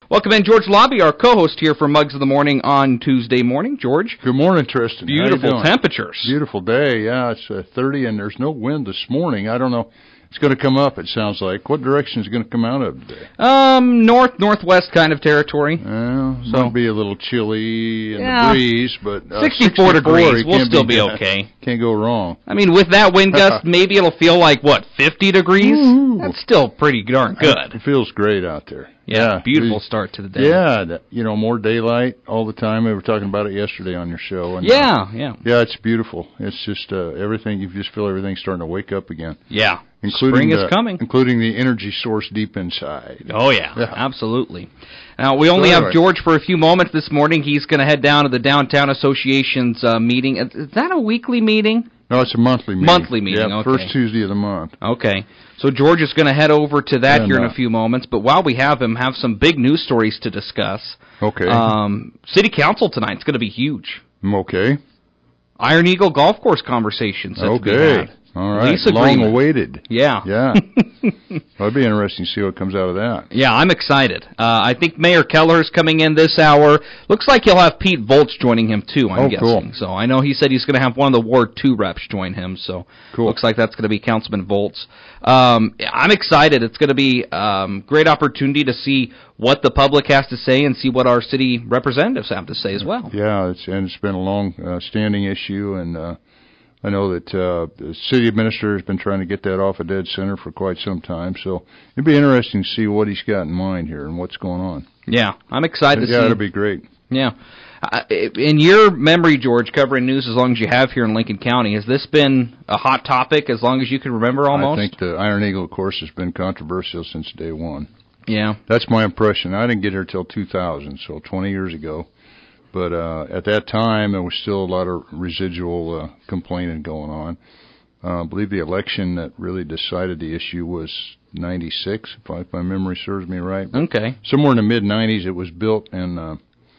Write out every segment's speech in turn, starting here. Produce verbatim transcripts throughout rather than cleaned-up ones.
Welcome in, George Lobby, our co-host here for Mugs of the Morning on Tuesday morning. George? Good morning, Tristan. Beautiful temperatures. Beautiful day, yeah. It's uh, thirty, and there's no wind this morning. I don't know. It's going to come up, it sounds like. What direction is it going to come out of today? Um, north, northwest kind of territory. Well, so it'll be a little chilly in yeah, the breeze, but uh, sixty-four, sixty-four degrees, we'll still be, be okay. Can't go wrong. I mean, with that wind gust, maybe it'll feel like, what, fifty degrees? Ooh. That's still pretty darn good. It feels great out there. Yeah, yeah, beautiful start to the day. Yeah, you know, more daylight all the time. We were talking about it yesterday on your show. And, yeah, uh, yeah. Yeah, it's beautiful. It's just uh, everything, you just feel everything's starting to wake up again. Yeah, including spring is the, coming. Including the energy source deep inside. Oh, yeah, yeah. Absolutely. Now, we only so anyway. have George for a few moments this morning. He's going to head down to the Downtown Association's uh, meeting. Is that a weekly meeting? No, it's a monthly meeting. Monthly meeting, yeah, okay. First Tuesday of the month. Okay. So George is going to head over to that and, here in uh, a few moments. But while we have him, have some big news stories to discuss. Okay. Um, City Council tonight is going to be huge. Okay. Iron Eagle Golf Course conversations. Okay. All right. Lease Long agreement. awaited. Yeah. Yeah. Well, it'd be interesting to see what comes out of that. Yeah, I'm excited. Uh, I think Mayor Keller's coming in this hour. Looks like he'll have Pete Volz joining him, too, I'm oh, guessing. Cool. So I know he said he's going to have one of the Ward two reps join him, so cool. Looks like that's going to be Councilman Volz. Um, I'm excited. It's going to be a um, great opportunity to see what the public has to say and see what our city representatives have to say as well. Yeah, it's, and it's been a long-standing uh, issue, and uh, I know that uh, the city administrator has been trying to get that off of dead center for quite some time, so it'd be interesting to see what he's got in mind here and what's going on. Yeah, I'm excited yeah, to see. Yeah, it'll be great. Yeah. Uh, in your memory, George, covering news as long as you have here in Lincoln County, has this been a hot topic as long as you can remember almost? I think the Iron Eagle, of course, has been controversial since day one. Yeah. That's my impression. I didn't get here till two thousand, so twenty years ago. But uh, at that time, there was still a lot of residual uh, complaining going on. Uh, I believe the election that really decided the issue was ninety-six, if, I, if my memory serves me right. Okay. Somewhere in the mid nineties, it was built and uh,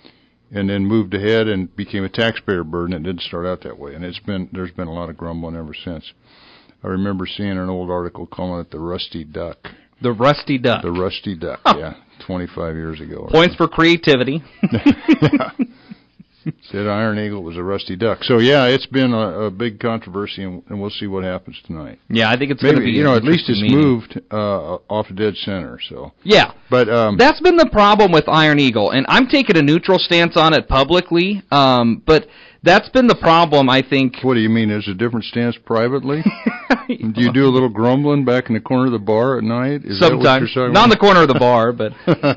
and then moved ahead and became a taxpayer burden. It didn't start out that way, and it's been there's been a lot of grumbling ever since. I remember seeing an old article calling it the Rusty Duck. The Rusty Duck. The Rusty Duck, oh. yeah, twenty-five years ago. Points for creativity. Yeah. Said Iron Eagle was a rusty duck. So, yeah, it's been a, a big controversy, and, and we'll see what happens tonight. Yeah, I think it's going to be, you know, at least it's meeting. moved uh, off dead center. So yeah, but um, that's been the problem with Iron Eagle, and I'm taking a neutral stance on it publicly. Um, but that's been the problem, I think. What do you mean? There's a different stance privately? Do you do a little grumbling back in the corner of the bar at night? Is Sometimes, that what you're talking not about? in the corner of the bar, but.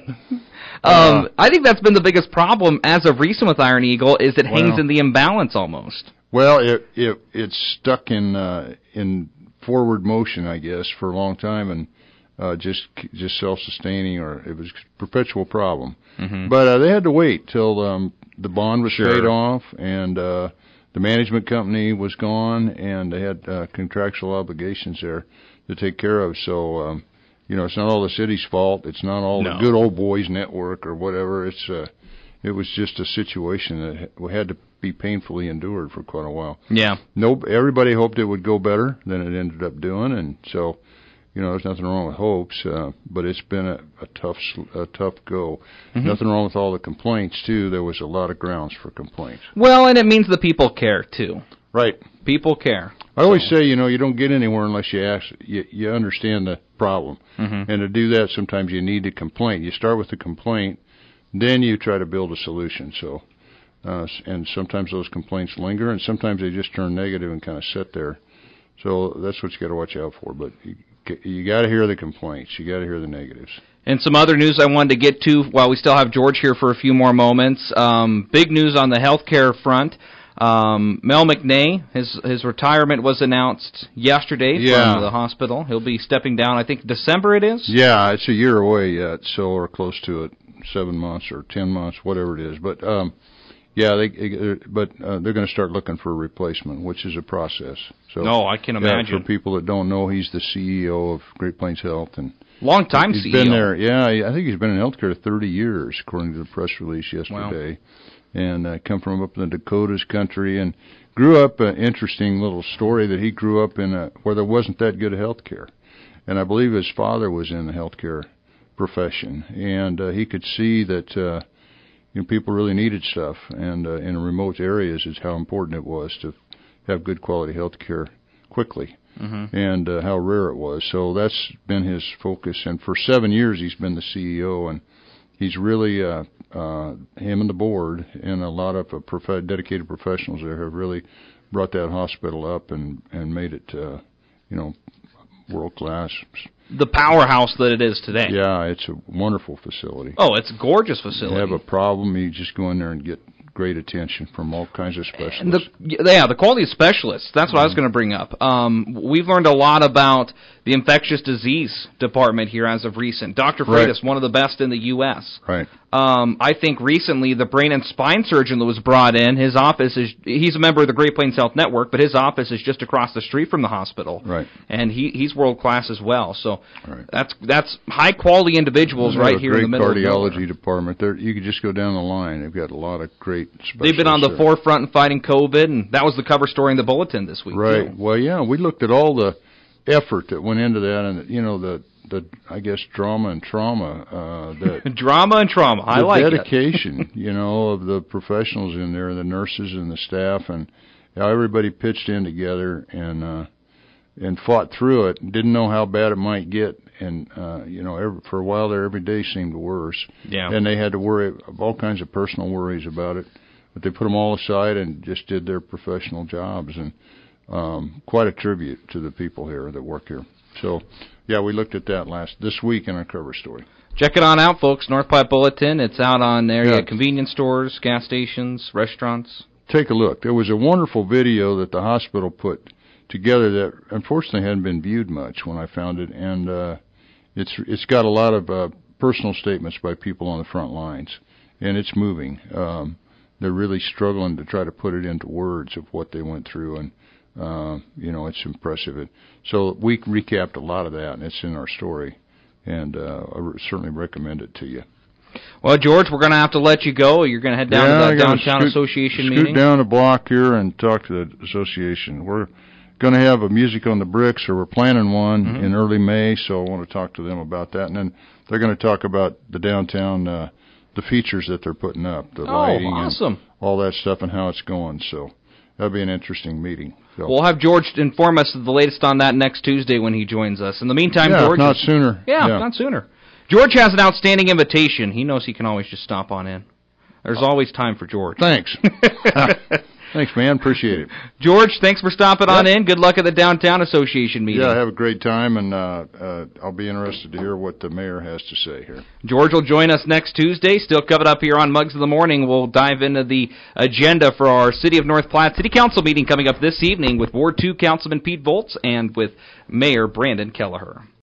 Um, I think that's been the biggest problem as of recent with Iron Eagle is it hangs well, in the imbalance almost. Well, it it it's stuck in uh, in forward motion, I guess, for a long time, and uh, just just self-sustaining, or it was a perpetual problem. Mm-hmm. But uh, they had to wait till um, the bond was sure. paid off and uh, the management company was gone, and they had uh, contractual obligations there to take care of. So. Um, You know, it's not all the city's fault. It's not all no. the good old boys network or whatever. It's uh, it was just a situation that had to be painfully endured for quite a while. Yeah. No, everybody hoped it would go better than it ended up doing, and so, you know, there's nothing wrong with hopes. Uh, but it's been a, a tough, a tough go. Mm-hmm. Nothing wrong with all the complaints too. There was a lot of grounds for complaints. Well, and it means the people care too. Right. People care. I always say, you know, you don't get anywhere unless you ask, you, you understand the problem. Mm-hmm. And to do that, sometimes you need a complaint. You start with the complaint, then you try to build a solution. So, uh, and sometimes those complaints linger, and sometimes they just turn negative and kind of sit there. So that's what you got to watch out for. But you, you got to hear the complaints. You got to hear the negatives. And some other news I wanted to get to while we still have George here for a few more moments. Um, big news on the healthcare front. Um, Mel McNay, his his retirement was announced yesterday yeah. from the hospital. He'll be stepping down, I think, December it is? Yeah, it's a year away yet, so or close to it, seven months or ten months, whatever it is. But, um, yeah, they, but uh, they're going to start looking for a replacement, which is a process. So, no, I can imagine. Yeah, for people that don't know, he's the C E O of Great Plains Health. And long time he's C E O. He's been there, yeah, I think he's been in healthcare thirty years, according to the press release yesterday. Wow. And uh, come from up in the Dakotas country, and grew up an interesting little story that he grew up in a, where there wasn't that good health care. And I believe his father was in the health care profession, and uh, he could see that uh, you know, people really needed stuff, and uh, in remote areas is how important it was to have good quality health care quickly, mm-hmm. and uh, how rare it was. So that's been his focus, and for seven years he's been the C E O, and he's really, uh, uh, him and the board and a lot of uh, prof- dedicated professionals there have really brought that hospital up and, and made it, uh, you know, world class. The powerhouse that it is today. Yeah, it's a wonderful facility. Oh, it's a gorgeous facility. You have a problem, you just go in there and get great attention from all kinds of specialists. And the, yeah, the quality of specialists. That's what mm-hmm. I was going to bring up. Um, we've learned a lot about the infectious disease department here as of recent. Doctor Freitas, right. one of the best in the U S Right. Um, I think recently the brain and spine surgeon that was brought in, his office is, he's a member of the Great Plains Health Network, but his office is just across the street from the hospital. Right. And he, he's world class as well. So right. that's that's high quality individuals right here in the middle of nowhere. Great cardiology department. There, you could just go down the line. They've got a lot of great specialists. They've been on the there. forefront in fighting COVID, and that was the cover story in the Bulletin this week. Right. Too. Well, yeah, we looked at all the effort that went into that, and you know the the I guess drama and trauma uh, that drama and trauma. I the like dedication, it. you know, of the professionals in there, the nurses and the staff, and how everybody pitched in together and uh, and fought through it. Didn't know how bad it might get, and uh, you know, every, for a while there, every day seemed worse. Yeah. And they had to worry of all kinds of personal worries about it, but they put them all aside and just did their professional jobs, and um, quite a tribute to the people here that work here. So, yeah, we looked at that last this week in our cover story. Check it on out, folks. North Platte Bulletin. It's out on area yeah. convenience stores, gas stations, restaurants. Take a look. There was a wonderful video that the hospital put together that unfortunately hadn't been viewed much when I found it, and uh, it's it's got a lot of uh, personal statements by people on the front lines, and it's moving. Um, they're really struggling to try to put it into words of what they went through, and uh, you know, it's impressive. It, so we recapped a lot of that, and it's in our story, and uh, I re- certainly recommend it to you. Well, George, we're going to have to let you go. You're going to head down yeah, to the Downtown scoot, Association scoot meeting. Scoot down the block here and talk to the association. We're going to have a Music on the Bricks, or we're planning one mm-hmm. in early May, so I want to talk to them about that. And then they're going to talk about the downtown, uh, the features that they're putting up, the oh, lighting awesome. and all that stuff and how it's going. So that'll be an interesting meeting. So. We'll have George inform us of the latest on that next Tuesday when he joins us. In the meantime, yeah, George... not sooner. Yeah, yeah, not sooner. George has an outstanding invitation. He knows he can always just stop on in. There's oh. always time for George. Thanks. Thanks, man. Appreciate it. George, thanks for stopping yep. on in. Good luck at the Downtown Association meeting. Yeah, have a great time, and uh, uh, I'll be interested to hear what the mayor has to say here. George will join us next Tuesday. Still covered up here on Mugs of the Morning. We'll dive into the agenda for our City of North Platte City Council meeting coming up this evening with Ward two Councilman Pete Volz and with Mayor Brandon Kelleher.